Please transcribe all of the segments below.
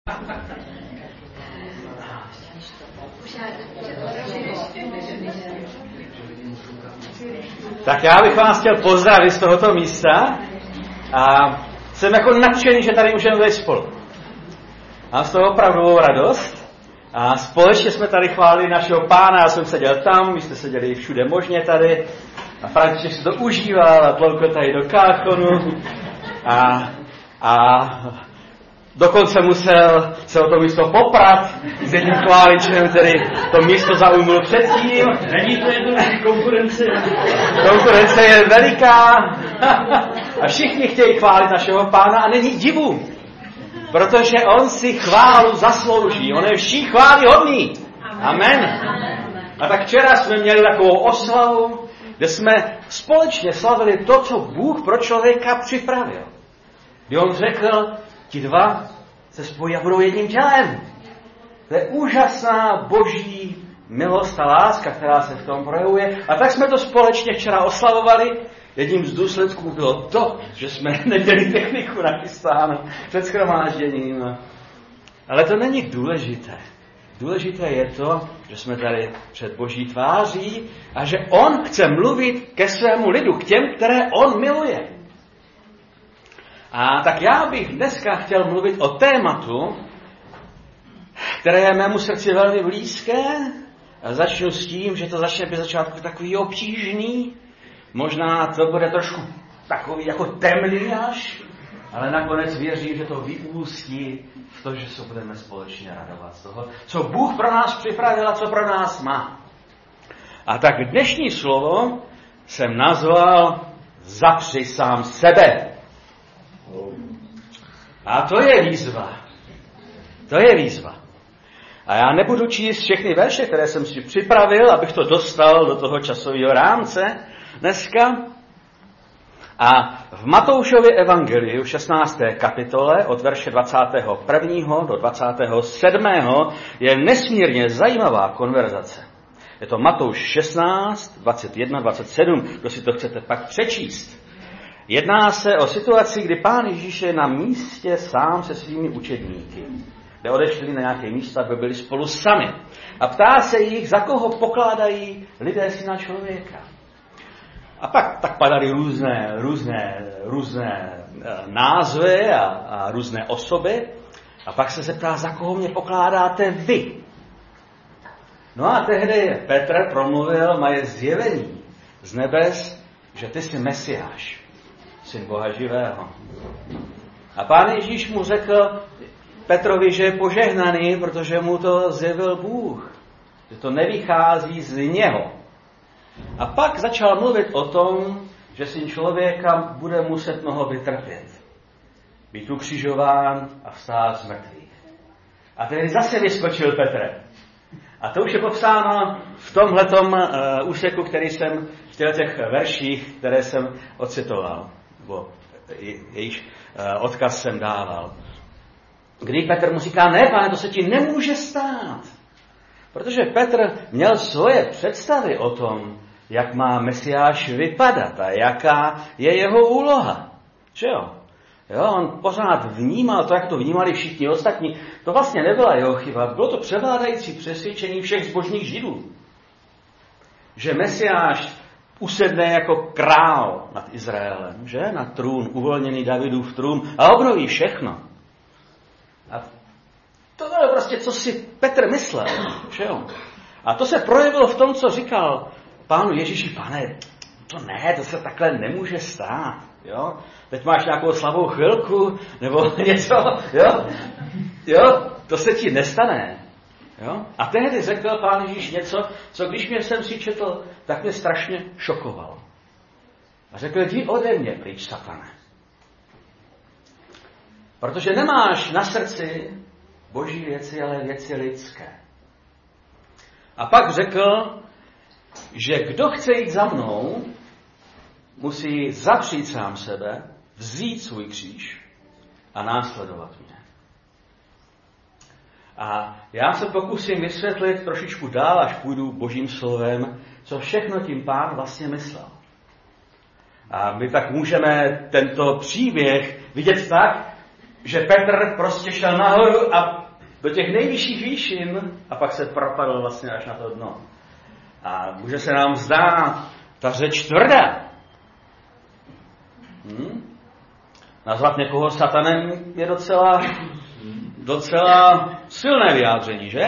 Tak já bych vás chtěl pozdravit z tohoto místa a jsem jako nadšený, že tady můžeme být spolu. Mám z toho opravdu radost a společně jsme tady chválili našeho Pána. Já jsem seděl tam, vy jste seděli všude možně tady a František si to užíval a tloukl tady do káchonu a dokonce musel se o to místo poprat s jedním chváličem, který to místo zaujmul předtím. Není to jednoduché, konkurence. Konkurence je veliká a všichni chtějí chválit našeho Pána a není divu, protože on si chválu zaslouží, on je vší chvály hodný. Amen. A tak včera jsme měli takovou oslavu, kde jsme společně slavili to, co Bůh pro člověka připravil. Kdy on řekl, ti dva se spojí a budou jedním tělem. To je úžasná boží milost a láska, která se v tom projevuje. A tak jsme to společně včera oslavovali. Jedním z důsledků bylo to, že jsme neměli techniku nachystáno před shromážděním. Ale to není důležité. Důležité je to, že jsme tady před boží tváří a že on chce mluvit ke svému lidu, k těm, které on miluje. A tak já bych dneska chtěl mluvit o tématu, které je mému srdci velmi blízké. A začnu s tím, že to začne být začátku takový obtížný. Možná to bude trošku takový jako temný až, ale nakonec věřím, že to vyústí v to, že se budeme společně radovat z toho, co Bůh pro nás připravil a co pro nás má. A tak dnešní slovo jsem nazval Zapři sám sebe. A to je výzva. To je výzva. A já nebudu číst všechny verše, které jsem si připravil, abych to dostal do toho časového rámce dneska. A v Matoušově evangeliu 16. kapitole od verše 21. do 27. je nesmírně zajímavá konverzace. Je to Matouš 16, 21, 27, kdo si to chcete pak přečíst. Jedná se o situaci, kdy Pán Ježíš je na místě sám se svými učedníky, kde odešli na nějaké místa, aby byli spolu sami. A ptá se jich, za koho pokládají lidé syna člověka. A pak tak padaly různé názvy a různé osoby. A pak se zeptá, za koho mě pokládáte vy. No a tehdy Petr promluvil, má je zjevení z nebes, že ty jsi Mesiáš, syn Boha živého. A Pán Ježíš mu řekl Petrovi, že je požehnaný, protože mu to zjevil Bůh. Že to nevychází z něho. A pak začal mluvit o tom, že syn člověka bude muset mnoho vytrpět. Být ukřižován a vstát z mrtvých. A tedy zase vyskočil Petr. A to už je popsáno v tomhletom úseku, který jsem v těch verších, které jsem ocitoval. Nebo jejíž odkaz jsem dával. Kdy Petr mu říká, ne, pane, to se ti nemůže stát. Protože Petr měl svoje představy o tom, jak má Mesiáš vypadat a jaká je jeho úloha. Že jo? On pořád vnímal to, jak to vnímali všichni ostatní. To vlastně nebyla jeho chyba. Bylo to převládající přesvědčení všech zbožných Židů. Že Mesiáš usedne jako král nad Izraelem, že? Na trůn, uvolněný Davidův trůn a obnoví všechno. A to bylo prostě, co si Petr myslel. Že jo? A to se projevilo v tom, co říkal Pánu Ježíši, pane, to se takhle nemůže stát. Jo? Teď máš nějakou slabou chvilku, nebo něco, jo? To se ti nestane. Jo? A tehdy řekl Pán Ježíš něco, co když mě jsem si četl, tak mě strašně šokovalo. A řekl, jdi ode mě pryč, satane. Protože nemáš na srdci boží věci, ale věci lidské. A pak řekl, že kdo chce jít za mnou, musí zapřít sám sebe, vzít svůj kříž a následovat mě. A já se pokusím vysvětlit trošičku dál, až půjdu božím slovem, co všechno tím Pán vlastně myslel. A my tak můžeme tento příběh vidět tak, že Petr prostě šel nahoru a do těch nejvyšších výšin a pak se propadl vlastně až na to dno. A může se nám zdát ta řeč tvrdá. Nazvat někoho satanem je docela silné vyjádření, že?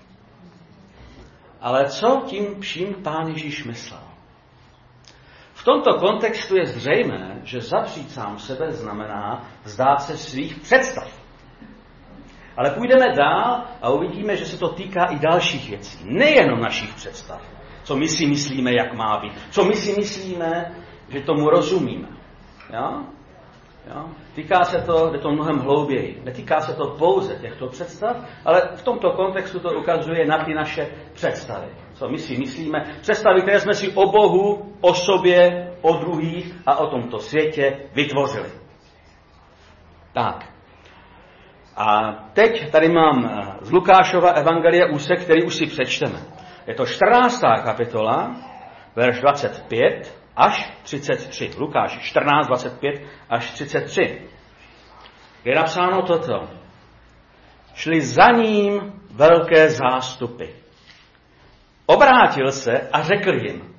Ale co tím vším Pán Ježíš myslel? V tomto kontextu je zřejmé, že zavřít sám sebe znamená vzdát se svých představ. Ale půjdeme dál a uvidíme, že se to týká i dalších věcí. Nejenom našich představ. Co my si myslíme, jak má být. Co my si myslíme, že tomu rozumíme. Jo? Týká se to, jde to mnohem hlouběji. Netýká se to pouze těchto představ, ale v tomto kontextu to ukazuje na ty naše představy. Co my si myslíme, představy, které jsme si o Bohu, o sobě, o druhých a o tomto světě vytvořili. Tak. A teď tady mám z Lukášova evangelia úsek, který už si přečteme. Je to 14. kapitola, verš 25 až 33. Lukáš 14, 25 až 33. Je napsáno toto. Šli za ním velké zástupy. Obrátil se a řekl jim.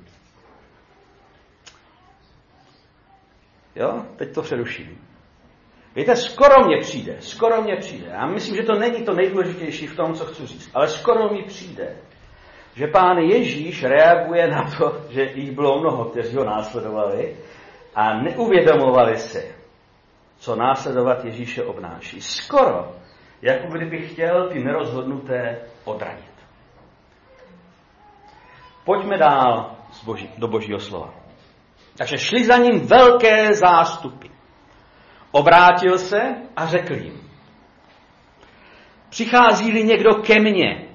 Jo, teď to přeruším. Víte, skoro mě přijde. Já myslím, že to není to nejdůležitější v tom, co chci říct, ale skoro mi přijde, že Pán Ježíš reaguje na to, že jich bylo mnoho, kteří ho následovali a neuvědomovali si, co následovat Ježíše obnáší. Skoro, jako kdyby chtěl ty nerozhodnuté odradit. Pojďme dál do Božího slova. Takže šli za ním velké zástupy. Obrátil se a řekl jim. Přichází-li někdo ke mně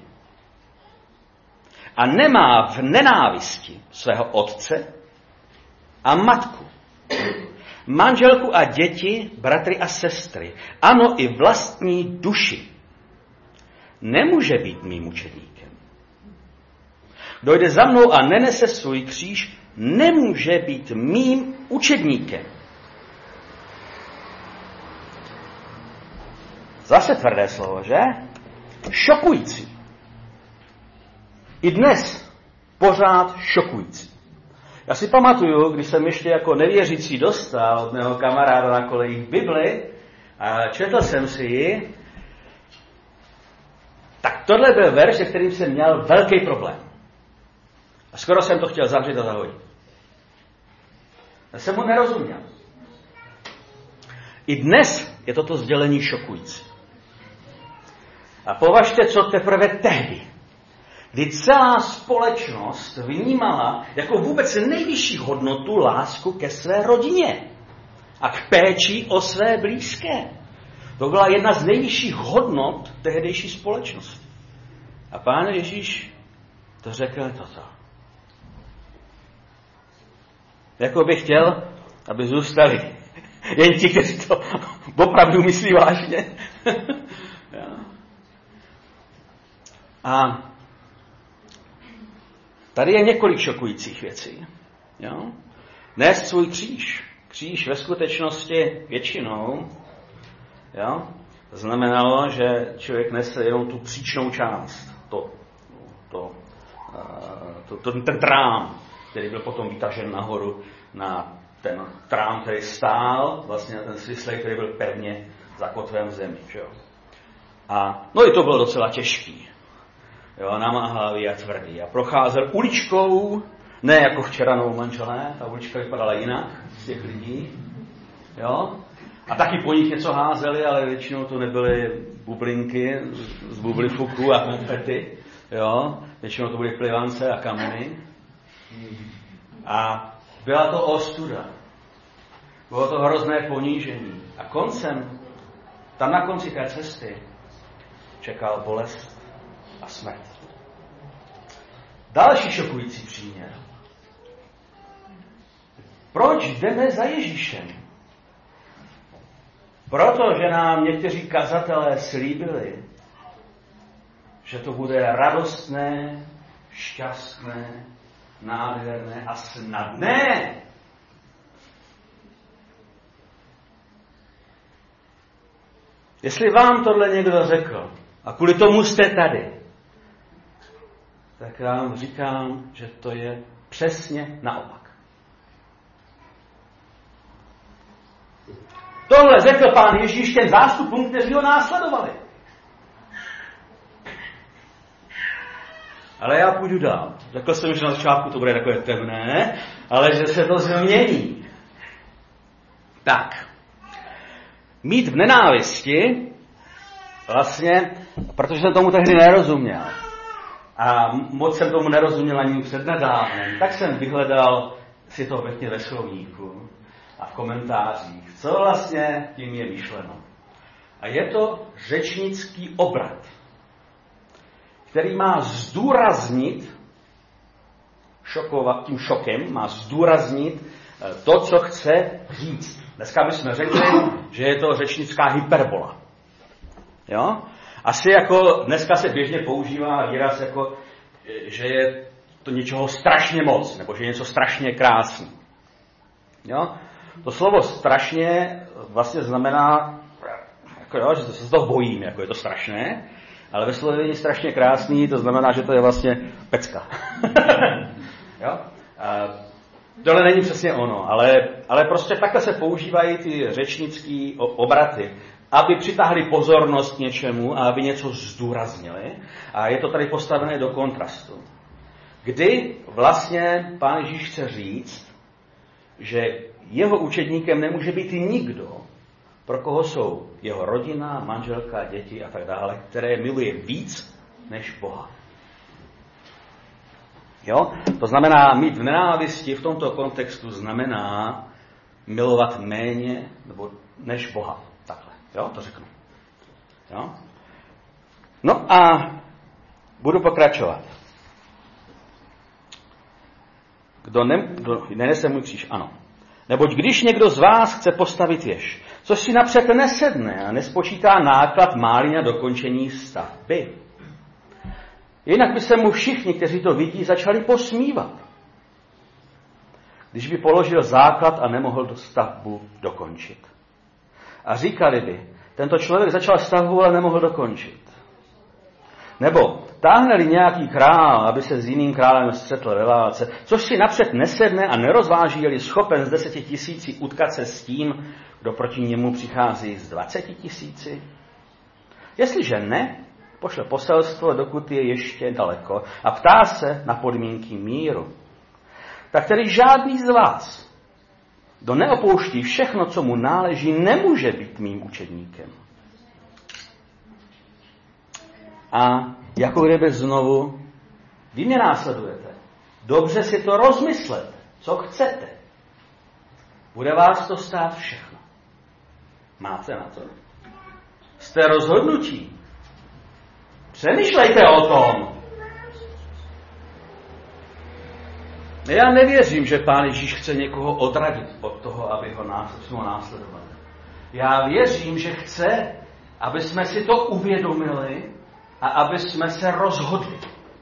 a nemá v nenávisti svého otce a matku, manželku a děti, bratry a sestry, ano i vlastní duši, nemůže být mým učedníkem. Kdo jde za mnou a nenese svůj kříž, nemůže být mým učedníkem. Zase tvrdé slovo, že? Šokující. I dnes pořád šokující. Já si pamatuju, když jsem ještě jako nevěřící dostal od mého kamaráda na kolejích Bibli a četl jsem si ji, tak tohle byl verš, se kterým jsem měl velký problém. A skoro jsem to chtěl zavřít a zahodit. Já jsem mu nerozuměl. I dnes je toto sdělení šokující. A považte, co teprve tehdy, kdy celá společnost vnímala jako vůbec nejvyšší hodnotu lásku ke své rodině a k péči o své blízké. To byla jedna z nejvyšších hodnot tehdejší společnosti. A Pán Ježíš to řekl toto. Jako by chtěl, aby zůstali jen ti, kteří to opravdu myslí vážně. A tady je několik šokujících věcí. Jo? Nést svůj kříž. Kříž ve skutečnosti většinou znamenalo, že člověk nese jenom tu příčnou část. Ten trám, který byl potom vytažen nahoru na ten trám, který stál, vlastně na ten svislej, který byl pevně zakotven v zemi. Že jo? A no i to bylo docela těžký. Jo, namáhavý a tvrdý. A procházel uličkou, ne jako včera novou manželé, ta ulička vypadala jinak z těch lidí. Jo? A taky po nich něco házeli, ale většinou to nebyly bublinky z bublifuku a konfety. Jo? Většinou to byly plivance a kameny. A byla to ostuda. Bylo to hrozné ponížení. A tam na konci té cesty čekal bolest a smrt. Další šokující příměr. Proč jdeme za Ježíšem? Protože nám někteří kazatelé slíbili, že to bude radostné, šťastné, nádherné a snadné. Jestli vám tohle někdo řekl a kvůli tomu jste tady, tak vám říkám, že to je přesně naopak. Tohle řekl Pán Ježíš těm zástupům, kteří ho následovali. Ale já půjdu dál. Řekl jsem, že na začátku to bude takové temné, ale že se to změní. Tak. Mít v nenávisti, vlastně, protože jsem tomu tehdy nerozuměl, a moc jsem tomu nerozuměl ani přednedávnem, tak jsem vyhledal si to ve slovníku a v komentářích, co vlastně tím je myšleno. A je to řečnický obrat, který má zdůraznit, tím šokem, má zdůraznit to, co chce říct. Dneska bychom řekli, že je to řečnická hyperbola. Jo? Asi jako dneska se běžně používá výraz, jako, že je to něčeho strašně moc, nebo že je něco strašně krásný. Jo? To slovo strašně vlastně znamená, jako, jo, že se z toho bojím, jako je to strašné, ale ve slovení strašně krásný, to znamená, že to je vlastně pecka. Jo? Tohle není přesně ono, ale prostě takhle se používají ty řečnické obraty, aby přitáhli pozornost něčemu a aby něco zdůraznili. A je to tady postavené do kontrastu. Kdy vlastně Pán Ježíš chce říct, že jeho učedníkem nemůže být nikdo, pro koho jsou jeho rodina, manželka, děti a tak dále, které miluje víc než Boha. Jo? To znamená, mít v nenávisti v tomto kontextu znamená milovat méně nebo než Boha. Takhle. Jo? To řeknu. Jo? No a budu pokračovat. Kdo nenese můj kříž? Ano. Neboť když někdo z vás chce postavit věž, což si napřed nesedne a nespočítá náklad máli na dokončení stavby. Jinak by se mu všichni, kteří to vidí, začali posmívat. Když by položil základ a nemohl tu stavbu dokončit. A říkali by, tento člověk začal stavbu, ale nemohl dokončit. Nebo táhne-li nějaký král, aby se s jiným králem střetl ve válce, což si napřed nesedne a nerozváží, je-li schopen z 10 000 utkat se s tím, kdo proti němu přichází z 20 000. Jestliže ne, pošle poselstvo, dokud je ještě daleko a ptá se na podmínky míru. Tak tedy žádný z vás, kdo neopouští všechno, co mu náleží, nemůže být mým učedníkem. A jako kdyby znovu, vy mě následujete. Dobře si to rozmyslete, co chcete. Bude vás to stát všechno. Máte na to? Jste rozhodnutí. Přemýšlejte o tom. Já nevěřím, že Pán Ježíš chce někoho odradit od toho, aby ho následovali. Já věřím, že chce, aby jsme si to uvědomili a aby jsme se rozhodli.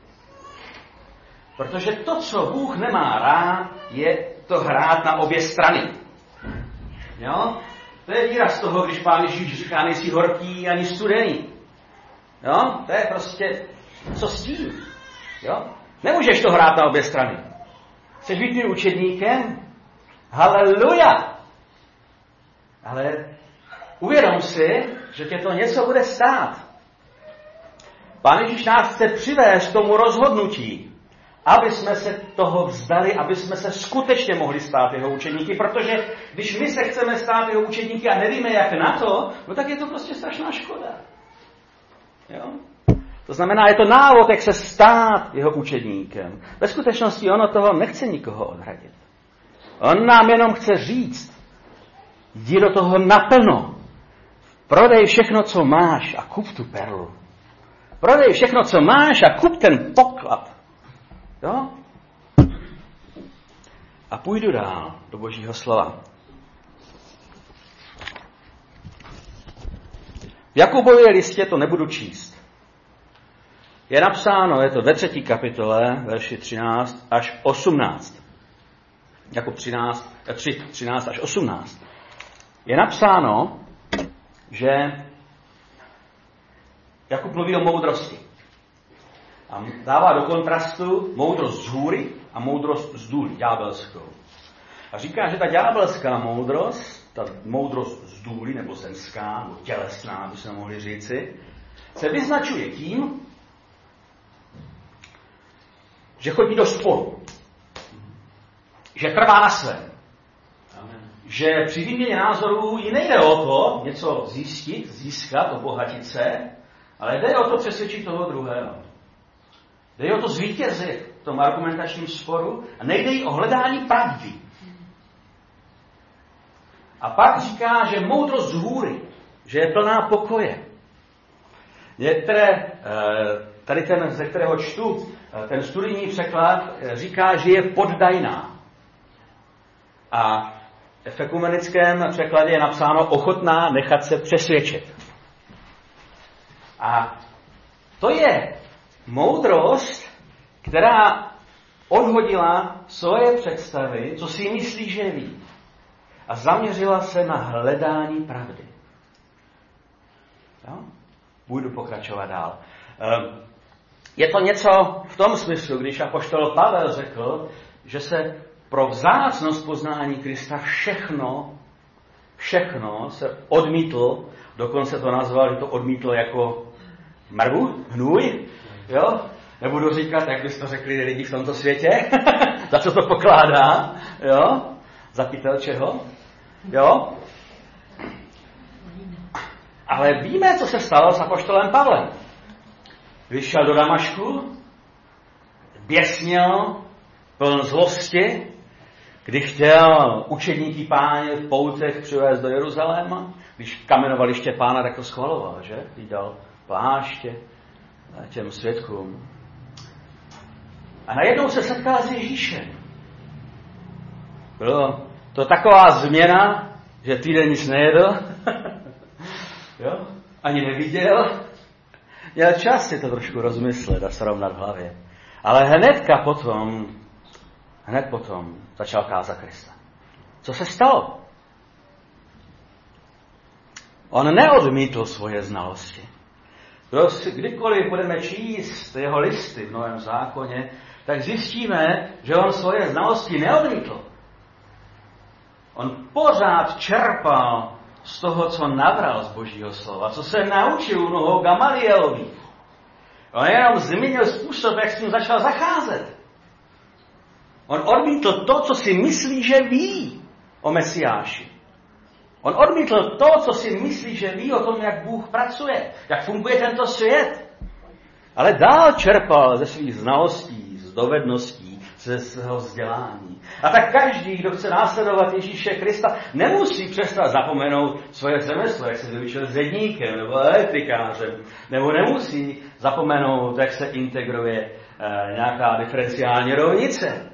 Protože to, co Bůh nemá rád, je to hrát na obě strany. Jo? To je výraz toho, když Pán Ježíš říká, nejsi horký ani studený. Jo? To je prostě, co s tím? Jo? Nemůžeš to hrát na obě strany. Chceš být mým učedníkem? Haleluja! Ale uvědom si, že tě to něco bude stát. Pán Ježíš nás chce přivést k tomu rozhodnutí, aby jsme se toho vzdali, aby jsme se skutečně mohli stát jeho učedníky, protože když my se chceme stát jeho učedníky a nevíme, jak na to, no tak je to prostě strašná škoda. Jo? To znamená, je to návod, jak se stát jeho učedníkem. Ve skutečnosti ono toho nechce nikoho odradit. On nám jenom chce říct, jdi do toho naplno. Prodej všechno, co máš a kup tu perlu. Prodej všechno, co máš a kup ten poklad. Jo? A půjdu dál do Božího slova. V Jakubově listě to nebudu číst. Je napsáno, je to ve 3. kapitole, verši 13 až 18. Jakub 13 až 18. Je napsáno, že Jakub mluví o moudrosti. A dává do kontrastu moudrost z hůry a moudrost z důly, ďábelskou. A říká, že ta ďábelská moudrost, ta moudrost z důly, nebo zemská, nebo tělesná, by se mohli říci, se vyznačuje tím, že chodí do sporu. Že trvá na svém. Že při výměně názorů jí nejde o to něco získat, obohatit se, ale jde o to přesvědčit toho druhého. Jde o to zvítězit v tom argumentačním sporu a nejde jí o hledání pravdy. A pak říká, že moudrost z hůry, že je plná pokoje. Některé, tady ten, ze kterého čtu, ten studijní překlad říká, že je poddajná. A v ekumenickém překladě je napsáno ochotná nechat se přesvědčit. A to je moudrost, která odhodila svoje představy, co si myslí, že ví. A zaměřila se na hledání pravdy. Jo? Budu pokračovat dál. Je to něco v tom smyslu, když apoštol Pavel řekl, že se pro vzácnost poznání Krista všechno se odmítl, dokonce to nazval, že to odmítl jako mrvu, hnůj, jo? Nebudu říkat, jak bys to řekli lidi v tomto světě, za co to pokládá, jo? Za pytel čeho, jo? Ale víme, co se stalo s apoštolem Pavlem. Vyšel do Damašku, běsnil, pln zlosti, když chtěl učedníky Páně v poutech přivést do Jeruzaléma, když kamenovali Štěpána, tak to schvaloval, že? Dal pláště těm svědkům. A najednou se setkal s Ježíšem. Bylo to taková změna, že týden nic nejedl, jo? Ani neviděl. Měl čas si to trošku rozmyslet a srovnat v hlavě. Ale hned potom začal kázat Krista. Co se stalo? On neodmítl svoje znalosti. Kdykoliv budeme číst jeho listy v Novém zákoně, tak zjistíme, že on svoje znalosti neodmítl. On pořád čerpal z toho, co nabral z Božího slova, co se naučil u nohou Gamalielovi. On jenom změnil způsob, jak s ním začal zacházet. On odmítl to, co si myslí, že ví o Mesiáši. On odmítl to, co si myslí, že ví o tom, jak Bůh pracuje, jak funguje tento svět. Ale dál čerpal ze svých znalostí, z dovedností, ze svého vzdělání. A tak každý, kdo chce následovat Ježíše Krista, nemusí přestat zapomenout svoje řemeslo, jak se vyučil zedníkem nebo elektrikářem, nebo nemusí zapomenout, jak se integruje nějaká diferenciální rovnice.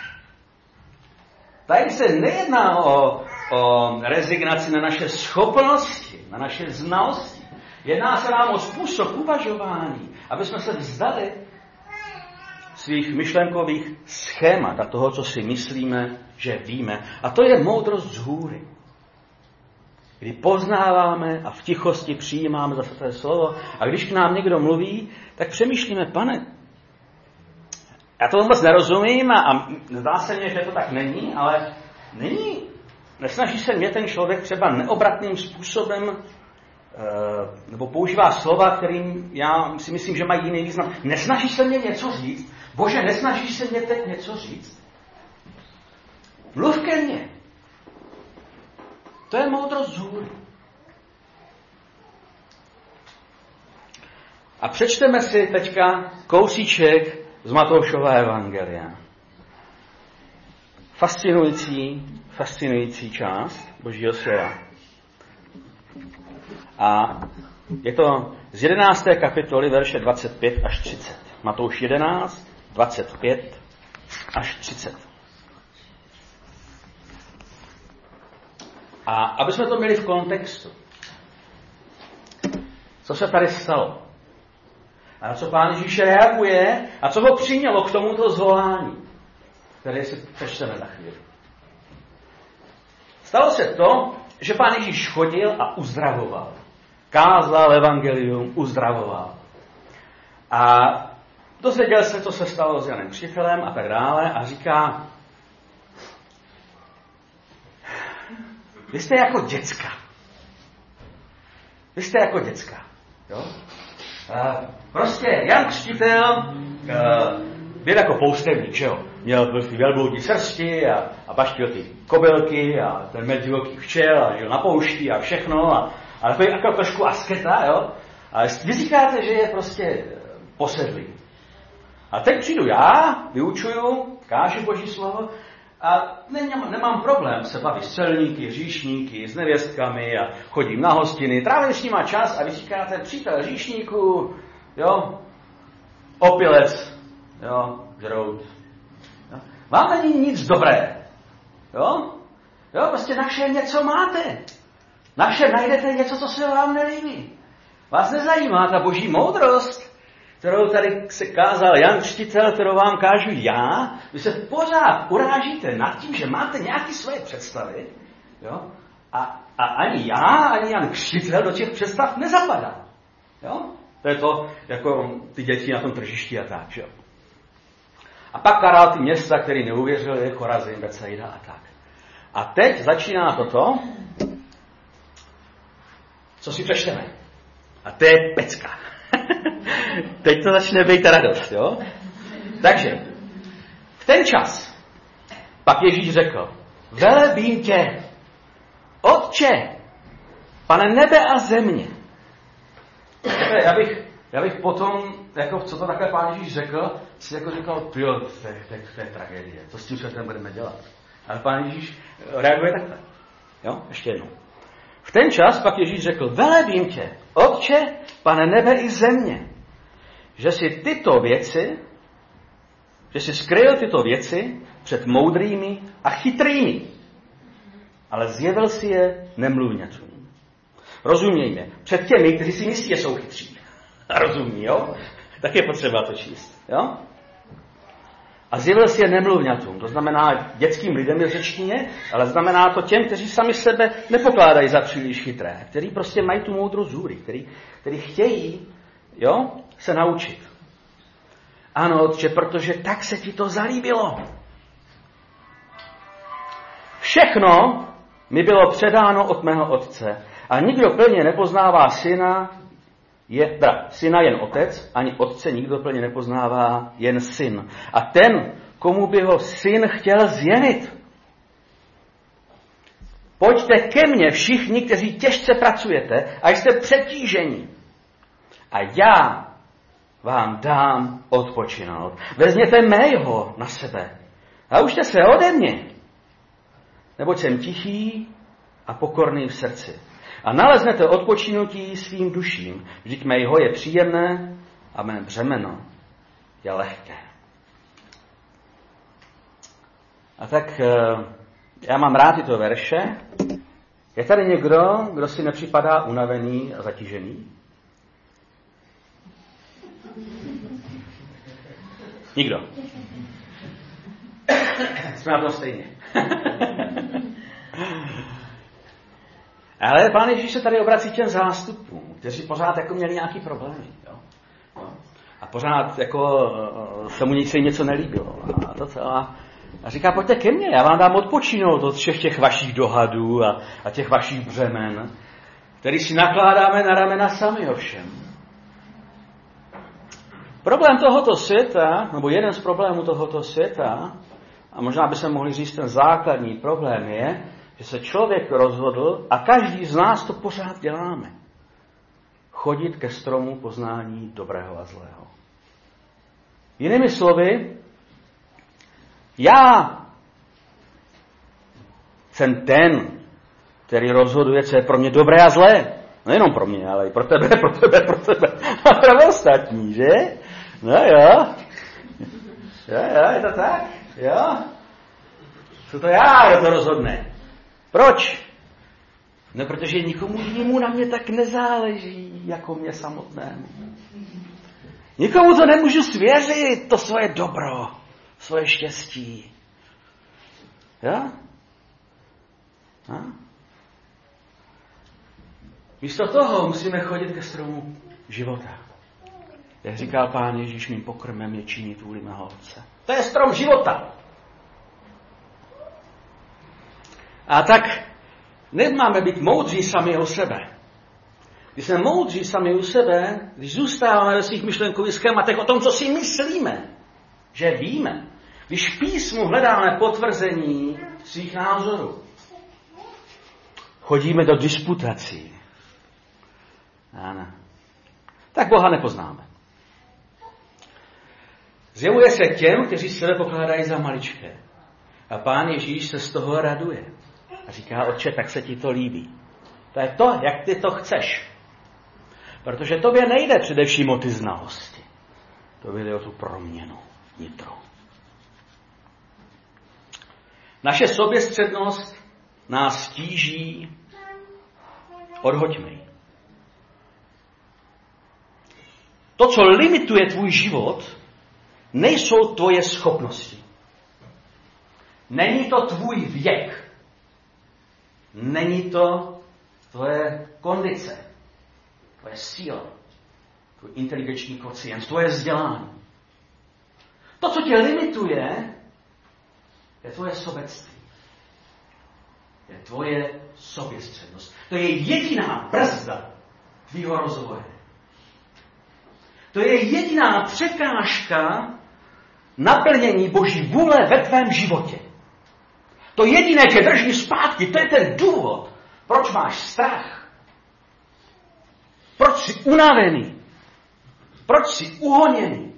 Tady se nejedná o rezignaci na naše schopnosti, na naše znalosti. Jedná se nám o způsob uvažování, aby jsme se vzdali svých myšlenkových schémat a toho, co si myslíme, že víme. A to je moudrost z hůry. Kdy poznáváme a v tichosti přijímáme za své slovo a když k nám někdo mluví, tak přemýšlíme, Pane, já to moc nerozumím a zdá se mně, že to tak není, ale nesnaží se mě ten člověk třeba neobratným způsobem nebo používá slova, kterým já si myslím, že mají jiný význam. Nesnaží se mě něco říct? Bože, nesnažíš se mě teď něco říct? Mluv ke mně. To je moudrost z hůry. A přečteme si teďka kousíček z Matoušova evangelia. Fascinující část Božího slova. A je to z 11. kapitoly, verše 25 až 30. Matouš 11, 25 až 30. A aby jsme to měli v kontextu. Co se tady stalo? A na co Pán Ježíš reaguje a co ho přimělo k tomuto zvolání, které si přečteme za chvíli. Stalo se to, že Pán Ježíš chodil a uzdravoval. kázal evangelium, uzdravoval. A dozvěděl se, co se stalo s Janem Křtitelem a tak dále a říká, vy jste jako děcka. Vy jste jako děcka. Jo? Prostě Jan Křtitel byl jako poustevník, že jo? Měl ty velbloudí srsti a baštil ty kobylky a ten med divokých včel a žil na poušti a všechno a takový jako trošku asketa, jo? A vy říkáte, že je prostě posedlý. A teď přijdu já, vyučuju, kážu Boží slovo a nemám problém se bavit s celníky, hříšníky, s nevěstkami a chodím na hostiny, trávím s nima čas a vy říkáte, přítel hříšníků, jo, opilec, jo, žrout. Jo. Vám není nic dobré, jo, prostě na vše něco máte. Na vše najdete něco, co se vám nelíbí. Vás nezajímá ta Boží moudrost, kterou tady se kázal Jan Křtitel, kterou vám kážu já. Vy se pořád urážíte nad tím, že máte nějaké svoje představy. Jo? A ani já, ani Jan Křtitel do těch představ nezapadá. Jo? To je to, jako ty děti na tom tržišti a tak. Že? A pak karál ty města, který neuvěřil, je Chorazin, Betsaida a tak. A teď začíná toto, co si přečteme. A to je pecka. Teď to začne být radost, jo? Takže, v ten čas pak Ježíš řekl, velebím tě, Otče, Pane nebe a země. Já bych potom, jako co to takhle Pán Ježíš řekl, si jako říkal, to je tragédie, co s tím světem budeme dělat. Ale Pán Ježíš reaguje takhle. Jo, ještě jednou. V ten čas pak Ježíš řekl, velebím tě, Otče, Pane nebe i země, že si skryl tyto věci před moudrými a chytrými, ale zjevil si je nemluvňatům. Rozumějme, před těmi, kteří si myslí, že jsou chytří. A rozumí, jo? Tak je potřeba to číst, jo? A zjevil si je nemluvňatům, to znamená dětským lidem v řečtině, ale znamená to těm, kteří sami sebe nepokládají za příliš chytré, kteří prostě mají tu moudrost zůry, kteří chtějí, jo, se naučit. Ano, Otče, protože tak se ti to zalíbilo. Všechno mi bylo předáno od mého Otce a nikdo plně nepoznává syna jen Otec, ani Otce nikdo plně nepoznává, jen Syn. A ten, komu by ho Syn chtěl zjevit. Pojďte ke mně všichni, kteří těžce pracujete a jste přetíženi. A já vám dám odpočinout. Vezměte mého na sebe a učte se ode mě. Neboť jsem tichý a pokorný v srdci. A naleznete odpočinutí svým duším. Vždyť mého je příjemné a mé břemeno je lehké. A tak já mám rád tyto verše. Je tady někdo, kdo si nepřipadá unavený a zatížený? Nikdo. Jsme na tom stejně. Ale Pán Ježíš se tady obrací těm zástupům, kteří pořád jako měli nějaký problémy. Jo? A pořád jako se mu něco nelíbilo. A říká, pojďte ke mně, já vám dám odpočinout od všech těch vašich dohadů a těch vašich břemen, který si nakládáme na ramena sami ovšem. Problém tohoto světa, nebo jeden z problémů tohoto světa, a možná by se mohli říct ten základní problém je, že se člověk rozhodl, a každý z nás to pořád děláme, chodit ke stromu poznání dobrého a zlého. Jinými slovy, já jsem ten, který rozhoduje, co je pro mě dobré a zlé. Nejenom pro mě, ale i pro tebe. A pro ostatní, že? No jo. Jo, je to tak? Jo. Co to já, kdo to rozhodne? Proč? No, protože nikomu jinému na mě tak nezáleží, jako mě samotnému. Nikomu to nemůžu svěřit, to svoje dobro, svoje štěstí. Jo? Místo toho musíme chodit ke stromu života. Jak říkal Pán Ježíš, mým pokrmem je činit vůli mého Otce. To je strom života. A tak nemáme být moudří sami o sebe. Když jsme moudří sami u sebe, když zůstáváme ve svých myšlenkových schématech o tom, co si myslíme, že víme, když v písmu hledáme potvrzení svých názorů, chodíme do disputací, ano, tak Boha nepoznáme. Zjevuje se těm, kteří sebe pokládají za maličké. A Pán Ježíš se z toho raduje. A říká, Otče, tak se ti to líbí. To je to, jak ty to chceš. Protože tobě nejde především o ty znalosti. To jde o tu proměnu vnitro. Naše soběstřednost nás tíží, odhoďme ji. To, co limituje tvůj život, nejsou tvoje schopnosti. Není to tvůj věk. Není to tvoje kondice, tvoje síla, tvůj inteligenční kocient, tvoje vzdělání. To, co tě limituje, je tvoje sobectví. Je tvoje soběstřednost. To je jediná brzda tvýho rozvoje. To je jediná překážka naplnění Boží vůle ve tvém životě. To jediné tě drží zpátky, to je ten důvod, proč máš strach. Proč jsi unavený. Proč jsi uhoněný.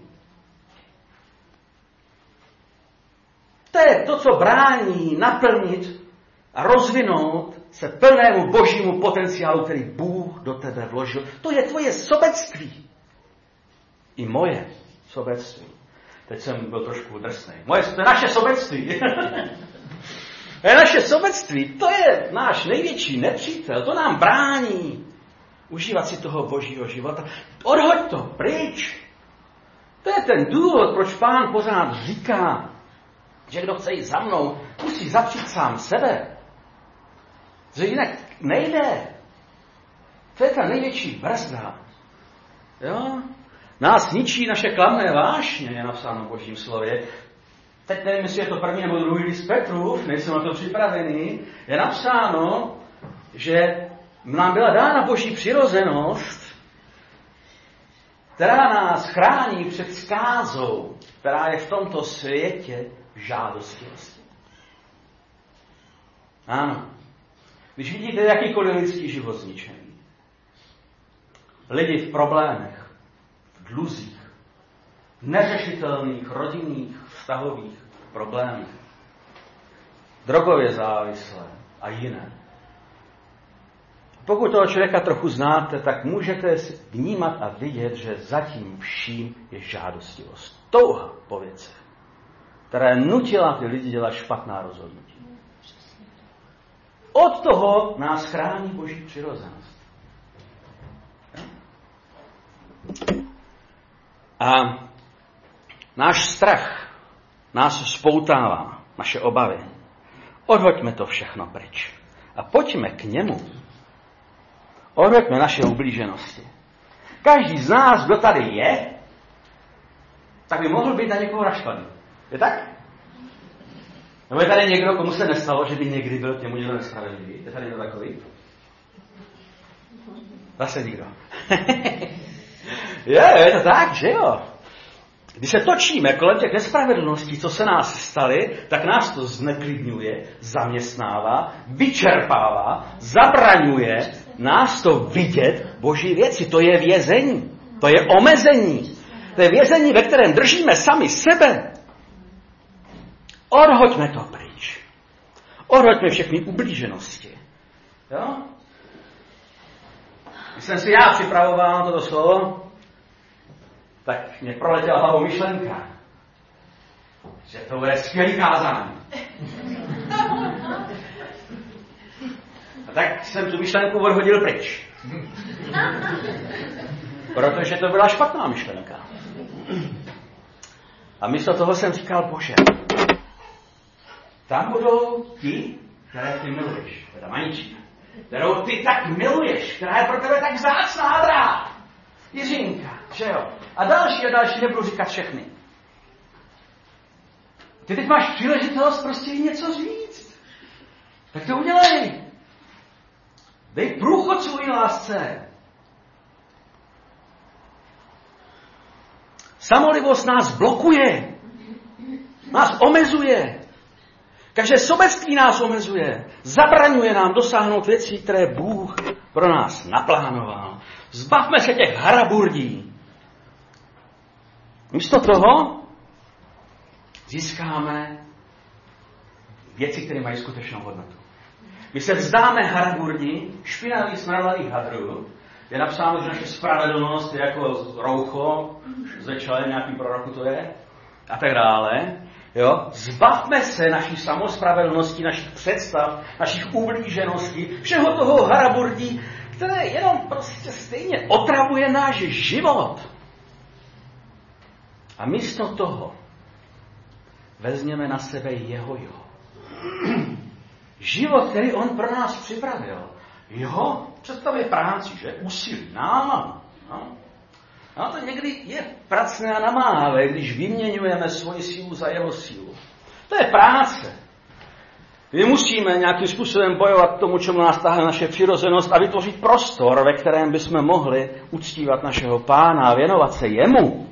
To je to, co brání naplnit a rozvinout se plnému božímu potenciálu, který Bůh do tebe vložil. To je tvoje sobectví. I moje sobectví. Teď jsem byl trošku drsnej. To je naše sobectví. To je naše sobectví. To je náš největší nepřítel. To nám brání užívat si toho božího života. Odhoď to pryč. To je ten důvod, proč Pán pořád říká, že kdo chce jít za mnou, musí zapřít sám sebe. Že jinak nejde. To je ta největší brzda. Jo? Nás ničí naše klamné vášně, je napsáno v Božím slově. Teď nevím, jestli je to první nebo druhý list Petrův, nejsem na to připravený. Je napsáno, že nám byla dána Boží přirozenost, která nás chrání před zkázou, která je v tomto světě žádostivosti. Ano. Když vidíte jakýkoliv lidský život zničený, lidi v problémech, v dluzích, v neřešitelných rodinných, vztahových problémech, drogově závislé a jiné. Pokud toho člověka trochu znáte, tak můžete vnímat a vidět, že zatím vším je žádostivost. Touha po věcech, která nutila ty lidi dělat špatná rozhodnutí. Od toho nás chrání Boží přirozenost. A náš strach nás spoutává, naše obavy. Odhoďme to všechno pryč. A pojďme k němu. Odhoďme naše ublíženosti. Každý z nás, kdo tady je, tak by mohl být na někoho naštvaný. Je tak? Nebo je tady někdo, komu se nestalo, že by někdy byl k němu někdo nespravedlivý? Je tady někdo takový? Zase nikdo. je to tak, že jo? Když se točíme kolem těch nespravedlností, co se nás staly, tak nás to zneklidňuje, zaměstnává, vyčerpává, zabraňuje nás to vidět Boží věci. To je vězení. To je omezení. To je vězení, ve kterém držíme sami sebe. Odhoďme to pryč. Odhoďme všechny ublíženosti. Jo? Když jsem si já připravoval na toto slovo, tak mě proletěla hlavou myšlenka, že to bude skvělý kázání. A tak jsem tu myšlenku odhodil pryč. Protože to byla špatná myšlenka. A místo toho jsem říkal, Bože, tam budou ti, které ty miluješ, teda maničí. kterou ty tak miluješ, která je pro tebe tak vzácná, drahá. Jiřinka, že jo? A další, nebudu říkat všechny. Ty teď máš příležitost prostě jí něco říct. Tak to udělej. Dej průchod svojí lásce. Samolibost nás blokuje. Nás omezuje. Každé sobectví nás omezuje. Zabraňuje nám dosáhnout věcí, které Bůh pro nás naplánoval. Zbavme se těch haraburdí. Místo toho získáme věci, které mají skutečnou hodnotu. My se vzdáme haraburdí, špinavých, smradlavých hadrů. Je napsáno, že naše spravedlnost je jako roucho, ze čele nějaký proroku to je, a tak dále. Jo? Zbavme se naší samospravedlnosti, našich představ, našich ublížeností, všeho toho haraburdí, které jenom prostě stejně otravuje náš život. A místo toho vezměme na sebe jeho. Život, který on pro nás připravil. Jeho představuje práci, že? Úsilí, námahu. No to někdy je pracné a namáhavé, když vyměňujeme svoji sílu za jeho sílu. To je práce. My musíme nějakým způsobem bojovat k tomu, čemu nás táhne naše přirozenost a vytvořit prostor, ve kterém bychom mohli uctívat našeho Pána a věnovat se jemu.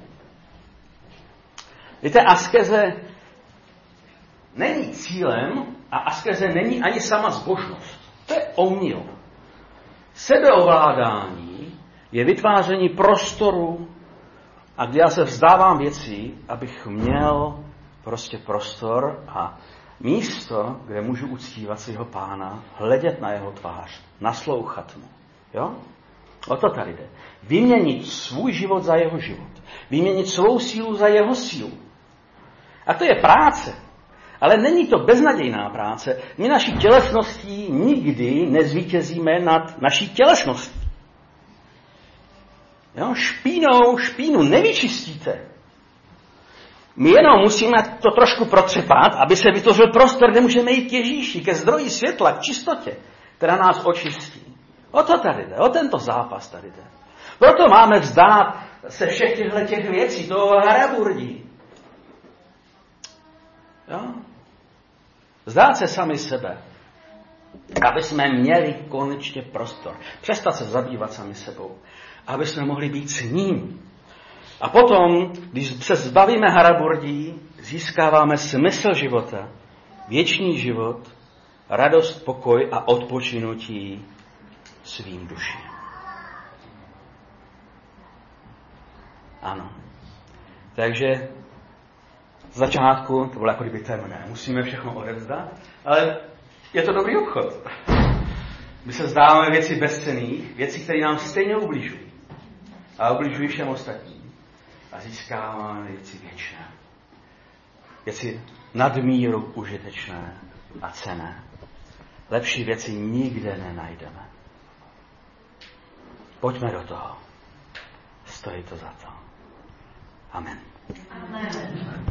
Víte, askeze není cílem a askeze není ani sama zbožnost. To je omyl. Sebeovládání je vytváření prostoru a kdy já se vzdávám věcí, abych měl prostě prostor a místo, kde můžu uctívat svého Pána, hledět na jeho tvář, naslouchat mu. Jo? O to tady jde. Vyměnit svůj život za jeho život. Vyměnit svou sílu za jeho sílu. A to je práce. Ale není to beznadějná práce. My naší tělesností nikdy nezvítězíme nad naší tělesností. Jo? Špínu nevyčistíte. My jenom musíme to trošku protřepat, aby se vytvořil prostor, kde můžeme jít k Ježíši, ke zdroji světla, k čistotě, která nás očistí. O to tady jde, o tento zápas tady jde. Proto máme vzdát se všech těch věcí, toho haraburdí. Jo? Vzdát se sami sebe, aby jsme měli konečně prostor. Přestat se zabývat sami sebou, aby jsme mohli být s ním. A potom, když se zbavíme haraburdí, získáváme smysl života, věčný život, radost, pokoj a odpočinutí svým duším. Ano. Takže z začátku to bylo jako kdyby temné. Musíme všechno odevzdat, ale je to dobrý obchod. My se vzdáváme věci bezcenných, věci, které nám stejně ubližují. A ubližují všem ostatním. A získáváme věci věčné. Věci nadmíru užitečné a cenné. Lepší věci nikde nenajdeme. Pojďme do toho. Stojí to za to. Amen. Amen.